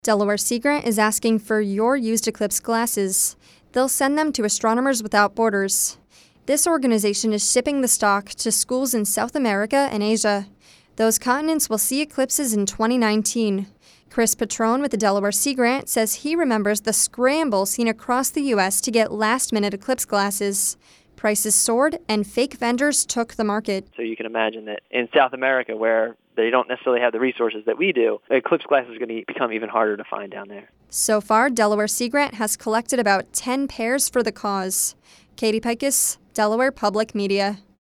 Delaware Sea Grant is asking for your used eclipse glasses. They'll send them to Astronomers Without Borders. This organization is shipping the stock to schools in South America and Asia. Those continents will see eclipses in 2019. Chris Patrone with the Delaware Sea Grant says he remembers the scramble seen across the U.S. to get last-minute eclipse glasses. Prices soared, and fake vendors took the market. So you can imagine that in South America, where they don't necessarily have the resources that we do, eclipse glasses are going to become even harder to find down there. So far, Delaware Sea Grant has collected about 10 pairs for the cause. Katie Pikus, Delaware Public Media.